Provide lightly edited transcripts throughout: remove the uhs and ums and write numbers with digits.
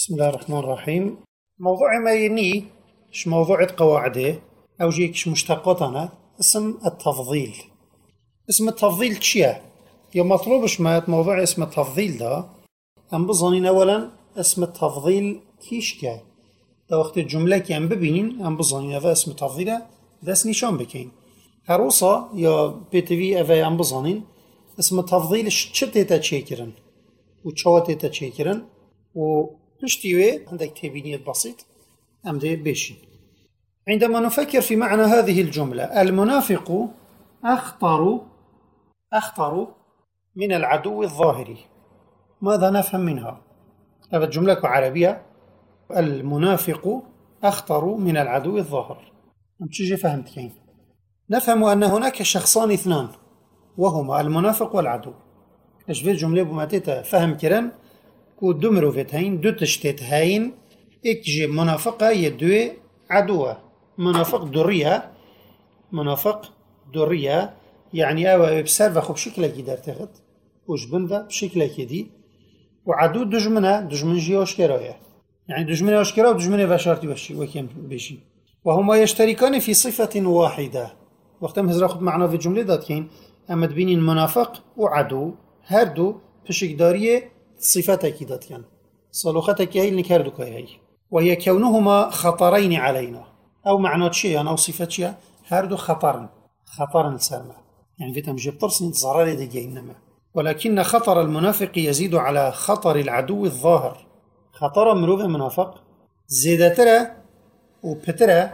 بسم الله الرحمن الرحيم. موضوع ما يني موضوع قواعده أو جيكش مشتقاتنا اسم التفضيل. اسم التفضيل تشيا يوم مطلوبش ما موضوع اسم التفضيل ده أم بظنين أولا اسم التفضيل كيشكا ده وقت الجملة كان ببينين أم بظنين أفا اسم التفضيل داس نشان بكين هروسا يا بيتفي أفا أم بظنين اسم التفضيل شتيتا تشيكرن وشواتيتا تشيكرن وبشتيوه عندك تبينية بسيط أم دي بيشي. عندما نفكر في معنى هذه الجملة المنافق أخطر من العدو الظاهري، ماذا نفهم منها؟ هذا الجملة عربية المنافق أخطر من العدو الظاهر. تيجي فهمت كيف؟ نفهم أن هناك شخصان اثنان وهما المنافق والعدو. إيش في الجملة بماتيتا فهم كرن كو دمرو فيتهين دو تشتيت هاين اكجي منافقة يدوي عدوة منافق درية يعني أو بسرفخو بشكل كده ارتغط وش بنذا بشكل كده وعدو دجمن جي أشكرايا يعني دجمن أشكرا ودجمن فاشارتي وكيم بيشي وهما يشتركان في صفة واحدة. وقت ما هزراخد معنا في الجملة دات كين أما تبين المنافق وعدو هردو بشكل دارية صفتك دات كان صلوختك هي اللي كاردوك هي وهي كونهما خطرين علينا أو معنى شيء أو صفة شيء هردو خطرا سامة يعني في تمجيب طرسن ضرر دقي إنما ولكن خطر المنافق يزيد على خطر العدو الظاهر. خطر مروف المنافق زيدترا وبترا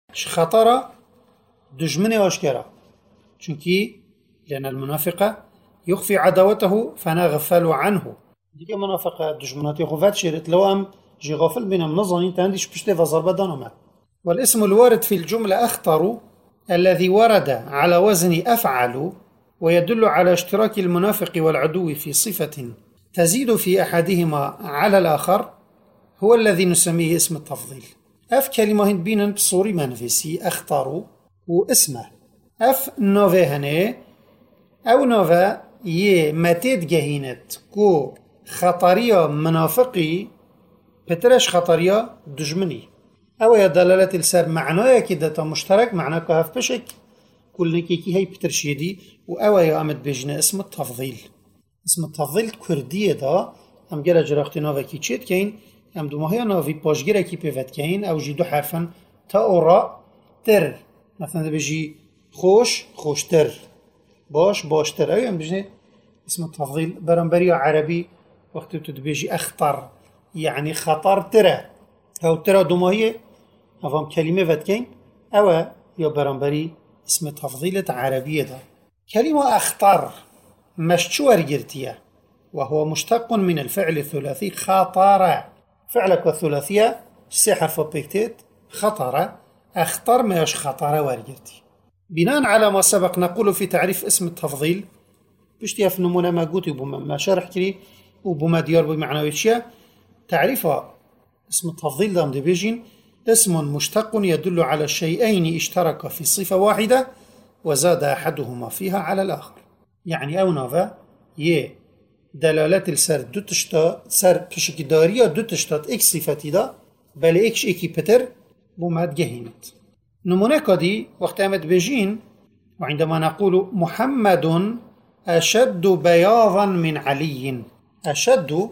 خطر دجمني واشكرا چونكي لأن المنافق يخفي عداوته فنغفل عنه. ديك منافق دجمناتي غفات شيرت لو أم جي غافل بنا منظنين تانديش بشتي فضربة دانما. والاسم الوارد في الجملة أخطر الذي ورد على وزن أفعل ويدل على اشتراك المنافق والعدو في صفة تزيد في أحدهما على الآخر هو الذي نسميه اسم التفضيل. أف كلمة بينا بصوري منفسي أخطر واسمه أف نوفي أو نوفا يه متيد جهينت كو خطرية منافقي بترش خطرية دجمني أو يا دلالة السر معناه كده مشترك معناه كهف بشك كل نكيكي هي بترشيدي وأو يا أمد بيجنا اسم التفضيل. اسم التفضيل كردية دا أم جرى جراختي نوفا كي تشيت كين أم دو ماهي نوفي باش جرى كي بيفت كين أو جي دو حرفا تا أورا تر مثلا بيجي خوش تر باش تر أو أم بيجنا اسم التفضيل برنبرية عربي وقت بيجي أخطر يعني خطر ترى أو ترى دماهية أفهم كلمة فتكين أو يا برنبري اسم تفضيلة عربية ده. كلمة أخطر مشتور جرتية وهو مشتق من الفعل الثلاثي خطر. فعلك والثلاثية سحر فبيكتت خطر أخطر ما يش خطر ورجرتي. بناء على ما سبق نقول في تعريف اسم التفضيل بشتيها في نمونا ما قلت وما شرح كري وبما ديار بمعنى وشيا تعريفها اسم التفضيل دام دي بيجين اسم مشتق يدل على شيئين اشترك في صفة واحدة وزاد أحدهما فيها على الآخر. يعني أو نافا يه دلالات السر دو تشتا سر بشكدارية دو تشتات اكس صفتي دا بل اكش اكي بتر بماد جهينت. نمونا كدي وقت امد بيجين وعندما نقول محمد أشد بياضا من علي أشد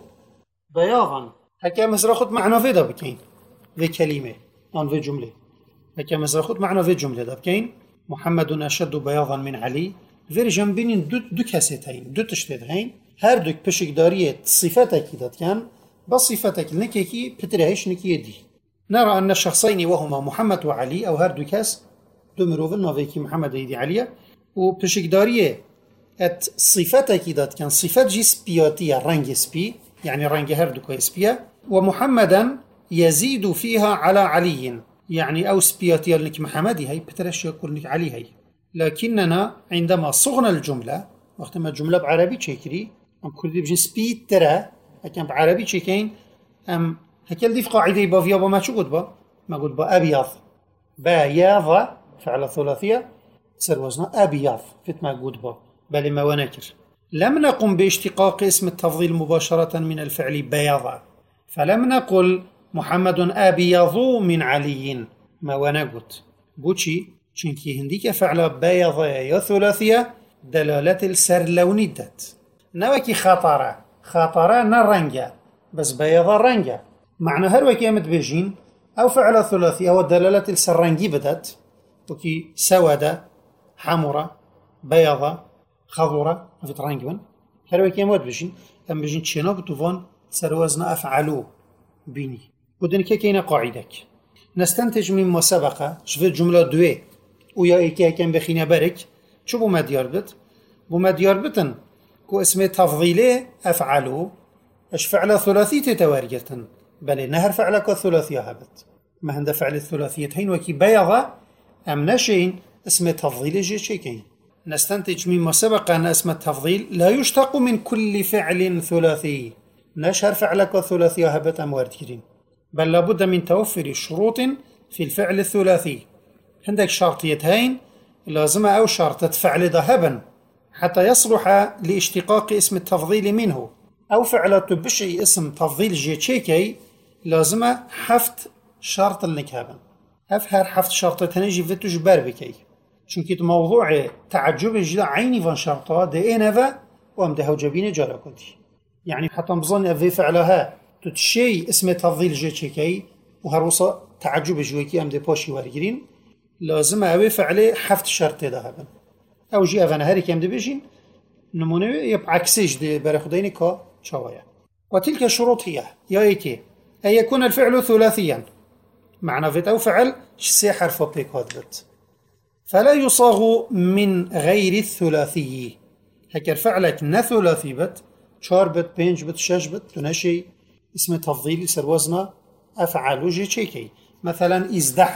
بياضا هكا مزرخت معنى في ده بكين في كلمة أو في جملة هكا مزرخت معنى في جملة ده بكين محمد أشد بياضا من علي في جنبين دو كاسيتين دو تشتيدهين هر دوك بشك دارية صفتك كده كان بصفتك نكيكي بتريهش نكي دي. نرى أن الشخصين وهما محمد وعلي أو هر دو كاس دو مروفلنا فيكي محمد يدي عليا وبشك دارية صفتك كده كان صفات جي سبياتية رنج سبي يعني رنج هر دوك سبيا ومحمدا يزيد فيها على علي يعني أو سبياتية لك محمدي هي بترش يقول لك علي هي. لكننا عندما صغنا الجملة وقت ما الجملة بعربي تشكري أم كردي بجن سبي ترى لكن بعربي تشكين أم هكذا دي في قاعدة بافيا ما شو قد با ما قد با أبيض بياض فعل ثلاثية سر وزنه أبيض فت ما قد با بل ما ونكر. لم نقم باشتقاق اسم التفضيل مباشرة من الفعل بياض فلم نقل محمد أبيض من علي ما ونقول بوشي چونكي هنديك فعل بيض يا ثلاثية دلالة السر لوني دات نوكي خطرة نرنجة بس بيض الرنجة معنى هروكي أمد بيجين أو فعل ثلاثية هو دلالة السر رنجي بدات وكي سودة حمرة بيضة خضرة في ترنجبن هروكي أمد بيجين أم بيجين تشينو بتوفون سر وزن أفعلو بيني ودن كينا قاعدك نستنتج مما سبق شوف الجملة دوي ويا إيكي كان بخينا بارك شو بو ما ديار بت بو ما ديار بتن كو اسمه تفضيلي أفعلو اش فعل ثلاثي تتوارجتن بل نهر فعلك الثلاثية هبت ما هند فعل الثلاثيتين وكي بيضة أم نشين اسمه تفضيلي جي شيكين نستنتج مما سبق أن اسم التفضيل لا يشتق من كل فعل ثلاثي نشهر فعلك الثلاثية هبت أم واردكرين بل لابد من توفر شروط في الفعل الثلاثي عندك شرطيتين لازم أو شرطة فعل ذهبا حتى يصلح لاشتقاق اسم التفضيل منه أو فعل تبشي اسم تفضيل جيتشيكي لازم حفت شرط النكابا أفهر حفت شرطتين جفتو جبار بكي چونكي موضوع تعجب جدا عيني فان شرطة دي إنفا وامدهو جبين جارا كنتي يعني حتى مظن أفي فعلها تتشي اسم تفضيل جيتشيكي وهروصة تعجب جويكي أمدي باشي وارجرين لازم أوي فعلي حفت شرط ذهبا أو جي أفن هاري كم دي بيجين نمونه يبقى عكسيش دي برخديني كا شوايا وتلك الشروط هي يا إيكي أن يكون الفعل ثلاثيا معنى فيت أو فعل سي حرف بيك هادبت فلا يصاغ من غير الثلاثي هكذا فعلك نثلاثي بت شار بت بينج بت شش بت تنشي اسم تفضيل يصير وزنه أفعال جي تشيكي مثلا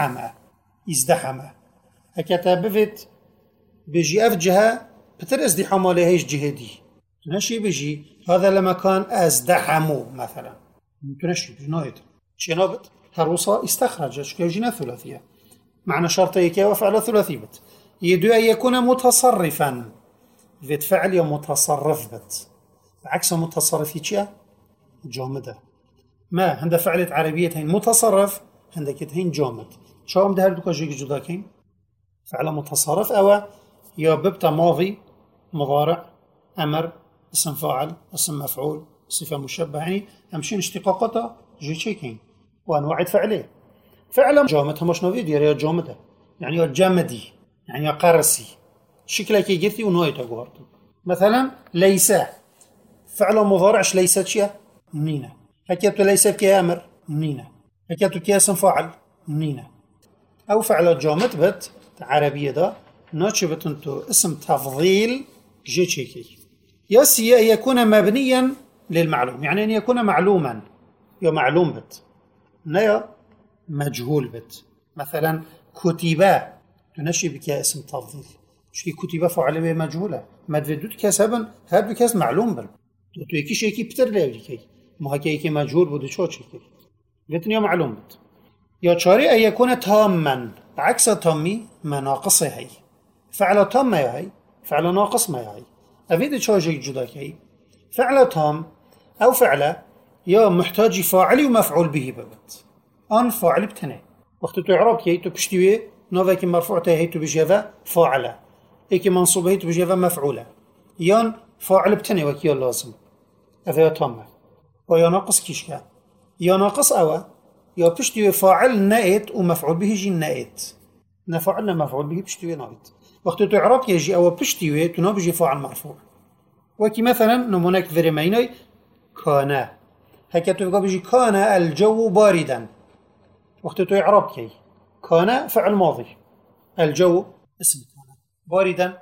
ازدحم هكذا بفت بيجي أف جهة بتر ازدحام عليهش جهة دي تنشي بيجي هذا لما كان ازدحموا مثلا تنشي بجنايت شنابت هروصة استخرج شكو جنا ثلاثية معنى شرطيك وفعل ثلاثي بت يدو أن يكون متصرفا فيت فعل يا متصرف بت عكس متصرف يتشيا جامدة ما عند فعلة عربية هين متصرف عندك هين جامد شو عم ده هردوكا جيك جداكين فعل متصرف أو يا ببتا ماضي مضارع أمر اسم فاعل اسم مفعول صفة مشبه يعني همشين اشتقاقاتها جيكين وأنواع فعليه فعلا جامد همش نوفي ديار يا جامدة يعني يا جامدي يعني يا قرسي شكلها كي جرتي ونويتا قوارد مثلا ليس فعل مضارعش ليس شيء منينة هكذا ليس كي أمر منينة هكذا كي اسم فاعل منينة أو فعل جامد بت عربية ده ناتشبت انتو اسم تفضيل جيتشيكي يسي أن يكون مبنيا للمعلوم يعني أن يكون معلوما يا معلوم بت نيا مجهول بت مثلا كتبا تنشي بك اسم تفضيل شكي كتبا فعل به مجهولة ما تفيدوت كسبا هاد بكاس معلوم بل تو يكي شيكي بتر ليكي ما هكي مجهول بودو شو شيكي بتن يا معلوم بت يا شاري أن يكون تاما عكس تامي مناقصه هي فعل تام ما هي فعل ناقص ما هي أفيد شاجي جدا كي فعل تام أو فعل يا محتاج فاعل ومفعول به ببت أن فاعل بتنه وقت تعرب كي تبشتوي نوفا كي مرفوع هي تبجيفا فاعله إيكي منصوب هي تبجيفا مفعوله يان فاعل بتنه وكي لازم أفيد تام ويا ناقص كيشكا يا ناقص أو يا بشتوي فاعل نائت ومفعول به جي نائت نفعلنا مفعول به بشتوي نائت وقت تعرب يجي أو بشتوي تنابجي فاعل مرفوع وكي مثلا نمونك فريميني كان هكذا تبقى بيجي كان الجو باردا وقت تعرب كي كان فعل ماضي الجو اسم كان باردا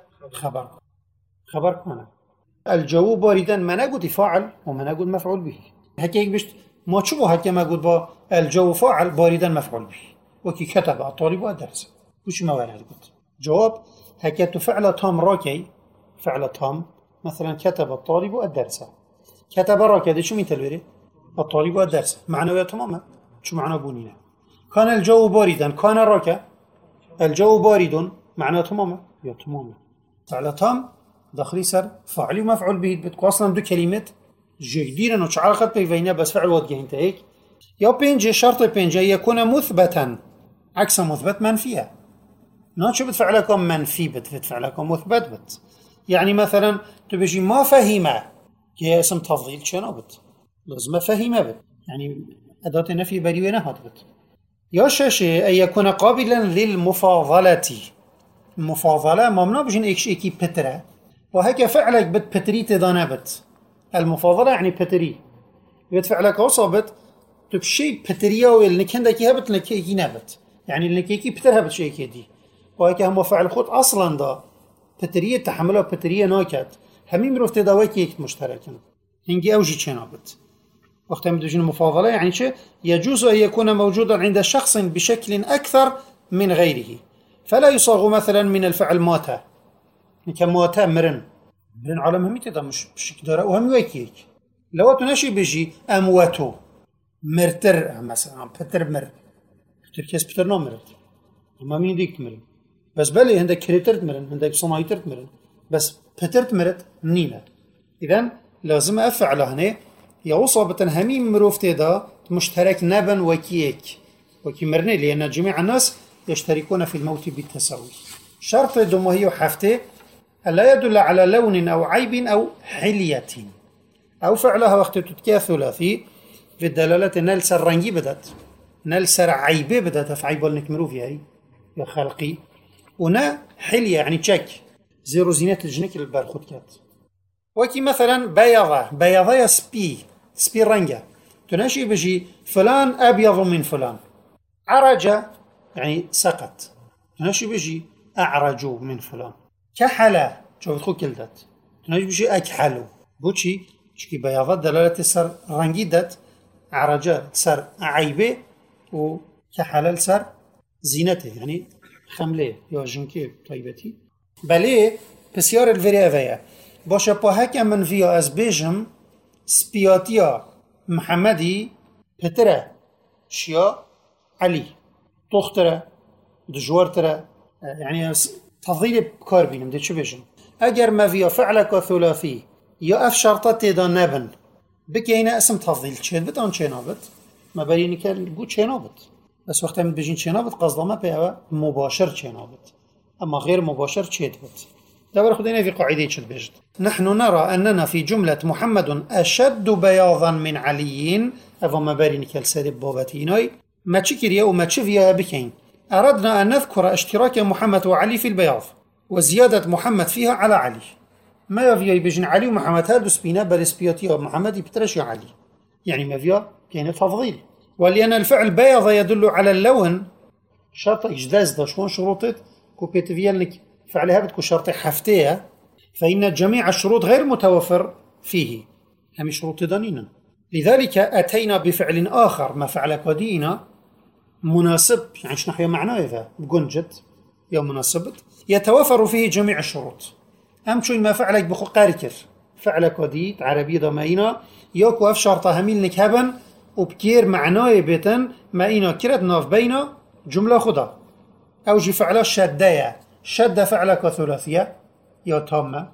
خبر كان الجو باردا ما نقول فاعل وما نقول مفعول به هكذا بشت ما تشوفوا هكذا ما قلت با الجو فاعل باردا مفعول به وكي كتب الطالب والدرس وش ما ولا قلت جواب هكذا فعل تام راكي فعل تام مثلا كتب الطالب الدرس كتب راكي هذا شو ميتلوري الطالب الدرس معناه تماما شو معناه بونينا كان الجو باردا كان راكي الجو بارد معناه تماما يا تماما فعل تام داخلي سر فاعل ومفعول به بتكون اصلا دو كلمات جديرا وشعار بيفينا بس فعل وجه انت هيك. يا بينجي شرط بينجي يكون مثبتا عكس مثبت منفية. شو بتفعلكم منفي بتفعلكم مثبت بت. يعني مثلا تبيجي ما فهمه هي اسم تفضيل شنو بت لازم فهمه بت يعني أداة نفي بريوه هات بت. يا شاشة أن يكون قابلا للمفاضلة. المفاضلة ممنوع بجن إيكي بترة وهيك فعلك بت بتري تدانبت. المفاضلة يعني بتري بتفعلك وصبت تبشي بتريا والنك هندك هبت لك إيكي نبت يعني اللي كيكي بترها بتشي كدي وهيك هم فعل خود أصلا دا بترية تحملها بترية ناكت همين مروف تداوي كيك مشتركين هنجي أوجي تشينابت. وقت مدوجين المفاضلة يعني شيء يجوز أن يكون موجودا عند شخص بشكل أكثر من غيره فلا يصاغ مثلا من الفعل ماتا كماتا مرن عالم همي تدا مش بشكل دارا وهم ويكيك لو تناشي بيجي أمواتو مرتر مثلا بتر مر تركيز بتر نامرت أما مين ديك مرن بس بالي عندك كريترت مرن عندك صنايترت مرن بس بترت مرت نينا. إذن لازم أفعل هنا يوصى همين مروف تدا مشترك نبن وكيك وكي مرني لأن جميع الناس يشتركون في الموت بالتساوي. شرط دموهي وحفته ألا يدل على لون أو عيب أو حلية أو فعلها وقت تتكي ثلاثي في الدلالة نلسر رنجي بدت نلسر عيبي بدت فعيب النكمرو فيها يا خلقي ونا حلية يعني تشك زيرو زينة الجنك البارخوتكات وكي مثلا بياضة سبي رنجة تناشي بجي فلان أبيض من فلان. عرج يعني سقط تناشي بجي أعرج من فلان. كحلا شوف تخو كلدت تناشي بجي أكحلو بوشي شكي بياضة دلالة سر رنجي دت عرج سر عيبه وكحلا سر زينته يعني خمله يا جنكي طيبتي بله بسيار الفري أفيا باشا باهك من فيا از بيجم سبياتيا محمدي بترة شيا علي تخترة دجوارترة يعني تفضيل بكار بينم دي شو بيجم اگر ما فيا فعلك ثلاثي يا اف شرطات تيدا نبن بكينا اسم تفضيل تشيد بتان تشينابت ما بيني كالقو تشينابت بس وقت من بيجين تشينابت قصدا ما بيها مباشر تشينابت اما غير مباشر تشيد بت. دور خدينا في قاعدة شد بجد. نحن نرى أننا في جملة محمد أشد بياضا من علي أفا ما باريني كالسادب بابتيناي ما تشكريا وما تشفيا بكين أردنا أن نذكر اشتراك محمد وعلي في البياض وزيادة محمد فيها على علي ما يفيا بجن علي ومحمد هادو سبينا بل سبياتيا محمد يبترش علي يعني ما فيها كان تفضيل ولأن الفعل بياض يدل على اللون شرط إجداز دا شوان شروطت كوبيت فيالنك فعلها بتكون شرط حفتية فإن جميع الشروط غير متوفر فيه هم شروط دانينا. لذلك أتينا بفعل آخر ما فعل قدينا مناسب يعني شنحو معناه إذا بقنجد يا مناسبت يتوفر فيه جميع الشروط. أمشو ما فعلك بخو قاركر فعل قديد عربي ضمائنا يوكو أف شرطة هميل نكهبا وبكير معناه بيتن ما إنا كرد ناف بينا جملة خدا أو جي فعله شدايا شد فعلك ثلاثية يا تامة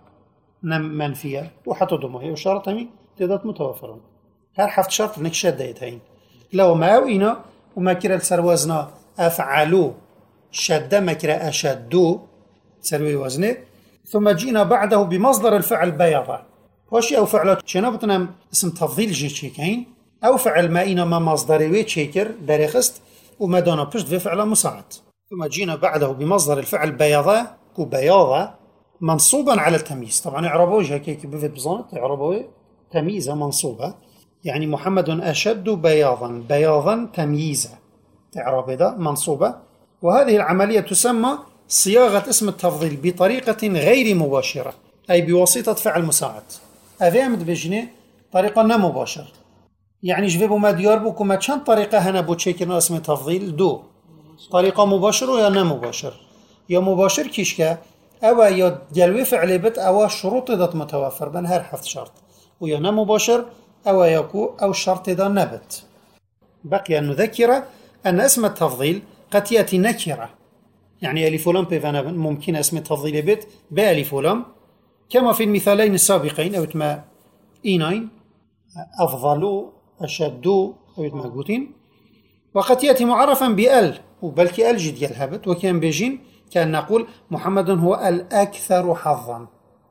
منفية وحتى ضمائي وشرط همي تدات متوفرون هر حفت شرط انك شد يتهين لو ما اوينا وما كرا لسر وزنا افعلو شد ما كرا اشدو سروي وزنه ثم جينا بعده بمصدر الفعل بيضة وشي او فعلات شنبتنا اسم تفضيل جي تشيكين او فعل ما اينا ما مصدري تشيكر داريخست وما دانا بشت في فعل مساعد ثم جينا بعده بمصدر الفعل بيضة كبياضة منصوبا على التمييز طبعا اعربوه هكيك بفت بزانت اعربوه تمييزة منصوبة يعني محمد أشد بياضا تمييزا تعرب ده منصوبة وهذه العملية تسمى صياغة اسم التفضيل بطريقة غير مباشرة أي بواسطة فعل مساعد أفهمت بجنة طريقة لا مباشرة يعني جفبوا ما ديار بكم ما كان طريقة هنا بوتشيكنا اسم التفضيل دو طريقة مباشرة يا لا مباشر يا مباشر كيشكا أو يا جلوي فعل بت أو شروط ذات متوفر بين هر حفظ شرط ويا لا مباشر أو يكو أو شرط ذا نبت. بقي أن نذكر أن اسم التفضيل قد يأتي نكرة يعني ألف ولام بفنبن ممكن اسم التفضيل بت بألف ولام كما في المثالين السابقين أو تما إينين أفضل أشد أويد مقبوتين. وقد يأتي معرفا بأل وبلكي أل جد يلهبت وكان بيجين كان نقول محمد هو الأكثر حظا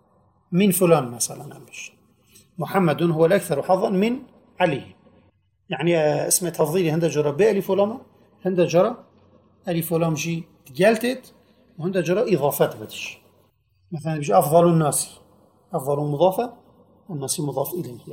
من فلان مثلا. محمد هو الأكثر حظا من علي. يعني اسم تفضيلي هندا جرى بألف ولام، هندا جرى ألف ولام جي تجالتت، وهندا جرى إضافات بدش. مثلا بيجي أفضل الناس، أفضل مضافة، الناس مضاف إليه.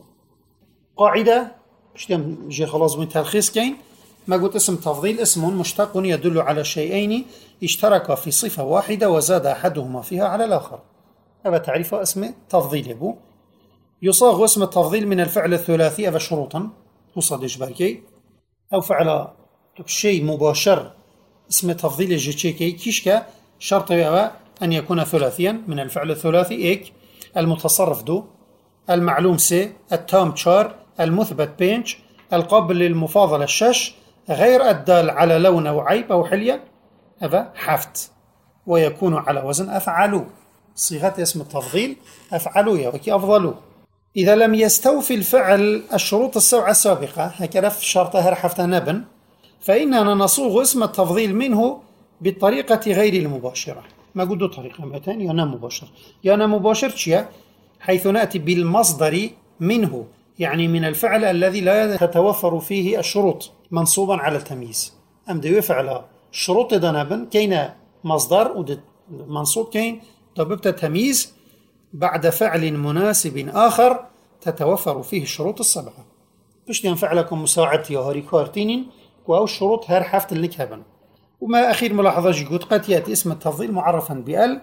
قاعدة جي خلاص من تلخيص كين ما قلت اسم تفضيل اسم مشتق يدل على شيئين اشتركا في صفة واحدة وزاد أحدهما فيها على الآخر. هذا تعريف اسم تفضيل يبو. يصاغ اسم التفضيل من الفعل الثلاثي هذا شروطا وصدش بالكي أو فعل شيء مباشر. اسم تفضيل الجيتشيكي كيشكا شرط أن يكون ثلاثيا من الفعل الثلاثي إيك المتصرف دو، المعلوم سي، التام تشار، المثبت بينج، القابل للمفاضلة الشش، غير الدال على لون أو عيب أو حلية هذا حفت، ويكون على وزن أفعلوا. صيغة اسم التفضيل أفعلوا وكي أفضلوا. إذا لم يستوفي الفعل الشروط السبعة السابقة هكذا في شرطها حفتها نبن، فإننا نصوغ اسم التفضيل منه بالطريقة غير المباشرة. ما قلت طريقة متين يانا مباشر، يانا مباشر شيء حيث نأتي بالمصدر منه، يعني من الفعل الذي لا تتوفر فيه الشروط منصوبا على التمييز. أم دي فعل الشروط دنابن كين مصدر ومنصوب كين طببت تمييز بعد فعل مناسب آخر تتوفر فيه الشروط السبعة. بشتين فعلكم مساعدتي وهاري كارتينين وأو الشروط هار حفت اللي هبن. وما أخير ملاحظة جيقود قد يأتي اسم التفضيل معرفا بأل،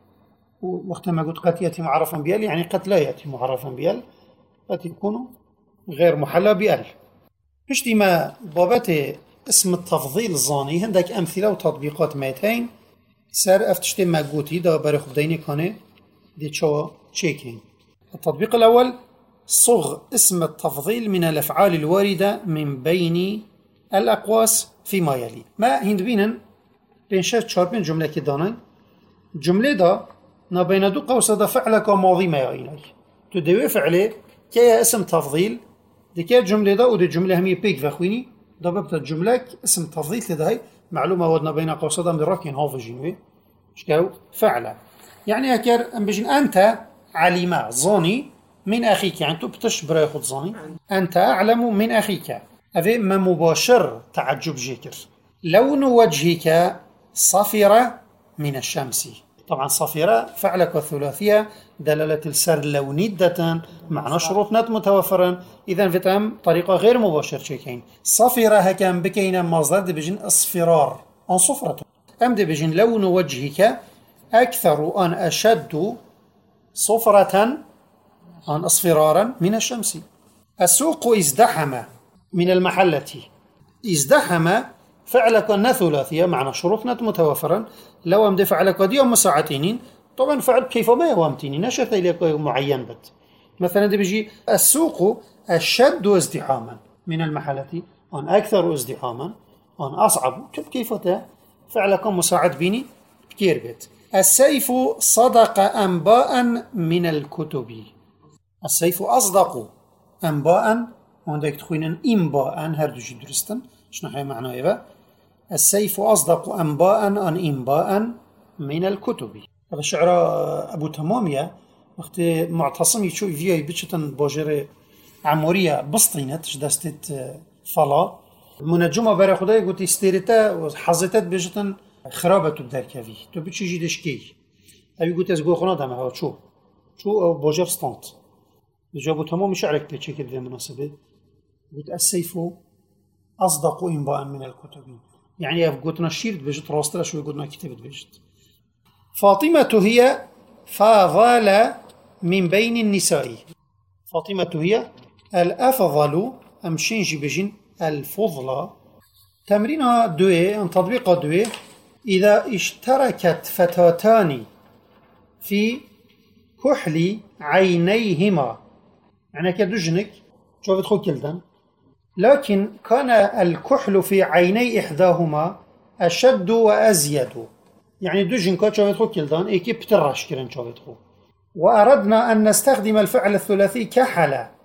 ووقت ما قلت قد يأتي معرفا بأل يعني قد لا يأتي معرفا بأل، قد يكون غير محلى بأل. بشتي ما بابات اسم التفضيل الظاني عندك أمثلة وتطبيقات ميتين سار أفتشتي ما قوتي دا بارخ بديني كاني دي تشوى تشيكين. التطبيق الأول صغ اسم التفضيل من الأفعال الواردة من بين الأقواس فيما يلي. ما هند بينن بين شرط شاربين جملة كدانين جملة دا نبين دو قوس دا فعلك ماضي ما يعينك تدوي فعله كي اسم تفضيل دي كي جملة دا ودي جملة همية بيك فاخويني دا ببتا جملة اسم تفضيل لدهي معلومة ودنا بين قوس دا مدراكين هاف جينوي شكاو فعله. يعني هكذا بيجن أنت عليما ظاني من أخيك، يعني تو بتشبر ياخد ظاني أنت أعلم من أخيك. هذا ما مباشر تعجب جيكر. لون وجهك صفرة من الشمس. طبعا صفرة فعلك الثلاثية دلالة السر لوندة معنى شروط نت متوفرا. إذن فتهم طريقة غير مباشر شيكين. صفرة هكام بكينا مصدر دي بيجن اصفرار أن صفرة. أم دي بيجن لون وجهك أكثر أن أشد صفرة أن أصفرارا من الشمس. السوق ازدحم من المحلة. ازدحم فعلك ثلاثية معنى شروط نت متوفرا. لو أمد فعلك دي مساعتين طبعا فعل كيف ما يوامتيني نشأت إليك معين بد. مثلا دي بيجي السوق أشد ازدحاما من المحلة أن أكثر ازدحاما أن أصعب كيف فعلك مساعد بيني كتير بيت. السيف صدق أنباء من الكتب. السيف أصدق أنباء وعندك تخوين إنباء هردو جي درستن شنو حي معناه إذا السيف أصدق أنباء أن إنباء من الكتب. هذا شعر أبو تمامية وقت معتصم يشوف فيها بيتشتن باجر عمورية بسطينت جدستت فلا منجمة برا خداي قلت استيرتا وحظتت بيجتن خرابة تبدركفي تو بيتشي جي دشكي أبي قلت أزقو خنا دم هوا شو أو باجر ستانت جابوا تمام شعرك بيتشي كده مناسبة قلت السيف أصدق إنباء من الكتب. يعني قلتنا الشيرت بيجت راستلا شوي قلنا كتبت بيجت. فاطمة هي فاضل من بين النساء. فاطمة هي الأفضل أمشينجي بيجين الفضلى. تمرين دوي أن تطبيق دوي إذا اشتركت فتاتان في كحل عينيهما يعني كدجنك شو بتخو كلدن لكن كان الكحل في عيني إحداهما أشد وأزيد يعني دجنك شو بتخو كلدن إيكي بترش كرن شو بتخو. وأردنا أن نستخدم الفعل الثلاثي كحل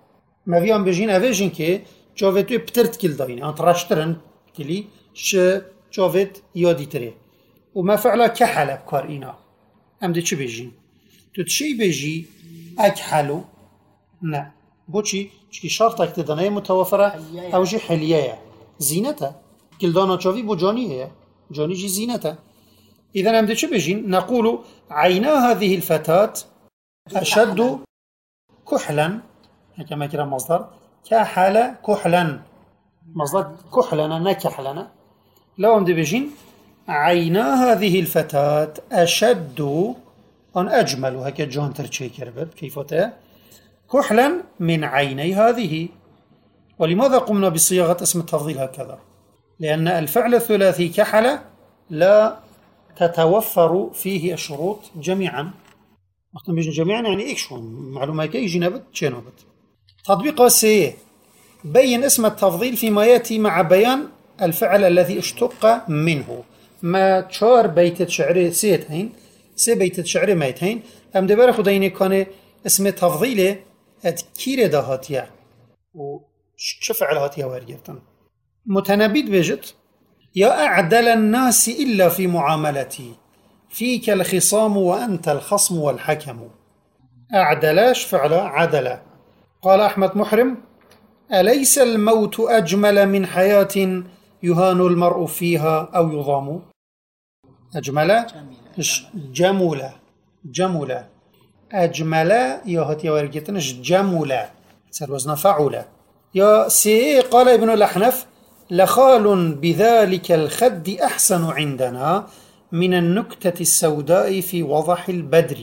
ما فيهم بيجين أفيجين كي جوفيتو بترت كيل دايني أنت راشترن كلي جوفيت يودي تري وما فعلا كحلة بكارينا أم دي چه بيجين تو تشي بيجي أكحلو نا بوشي چكي شرطك تدانية متوفرة أو جي حلية زينته كل دانا چاوي بو جانيه جاني جي زينته إذن أم دي چه بيجين نقول عينا هذه الفتاة أشد كحلا كما كرا مصدر كحل كحلا مصدر كحلنا نكحلنا لو أم دي بيجين عينا هذه الفتاة أشد أن أجمل هكا جون ترشي كربت كيفته كحلا من عيني هذه. ولماذا قمنا بصياغة اسم التفضيل هكذا؟ لأن الفعل الثلاثي كحل لا تتوفر فيه الشروط جميعا. وقت بيجي جميعا يعني إكشون معلومة كي يجي نبت شي نبت. تطبيق سي بين اسم التفضيل فيما يأتي مع بيان الفعل الذي اشتق منه. ما تشار بيت شعري سيتين سي بيت شعري ميتين أم دبر خديني كان اسم تفضيله كير دهاتيا وش فعل هاتيا وارجتن متنبيد بجت يا أعدل الناس إلا في معاملتي فيك الخصام وأنت الخصم والحكم. أعدلاش فعل عدل. قال أحمد محرم أليس الموت أجمل من حياة يهان المرء فيها أو يضام؟ أجمل جمولة جمولة أجمل يا هاتي ورقتنش جمولة سر وزن فعولة. يا سي قال ابن الأحنف لخال بذلك الخد أحسن عندنا من النكتة السوداء في وضح البدر.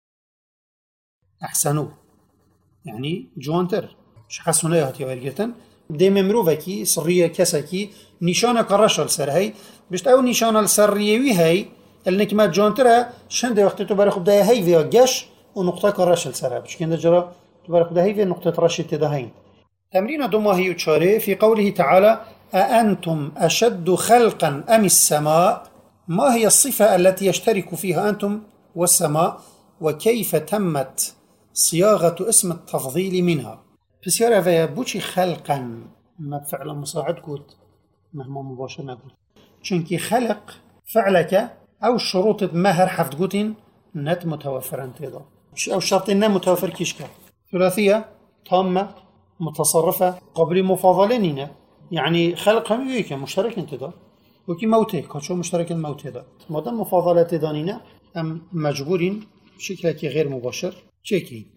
أحسنوا يعني جوانتر مش حسنوا يا هاتي ورقتن دي ممروفكي سرية كسكي نشانة كرشل سر هاي بشت أو نشانة السرية هاي اللي ما جوانترها شند وقت تبارك بداية هاي فيها جش ونقطة كرشل سرها بش كندا جرا تبارك بداية هاي فيها نقطة رشل تدهين. تمرين دوما هي وشاري في قوله تعالى أأنتم أشد خلقا أم السماء ما هي الصفة التي يشترك فيها أنتم والسماء وكيف تمت صياغة اسم التفضيل منها. بسيارة فيها بوشي خلقا ما بفعل مساعد قلت مهما مباشر نقول چونكي خلق فعلك أو الشروط مهر حفظ قوتين نت متوفرا تيضا أو الشرطين نت متوفر كيشكا. ثلاثية تامة متصرفة قبل مفاضلين يعني خلق هم يويك مشترك انتدا وكي موته كاتشو مشترك الموت دا مادام مفاضلة دانينا أم مجبورين بشكل غير مباشر شكي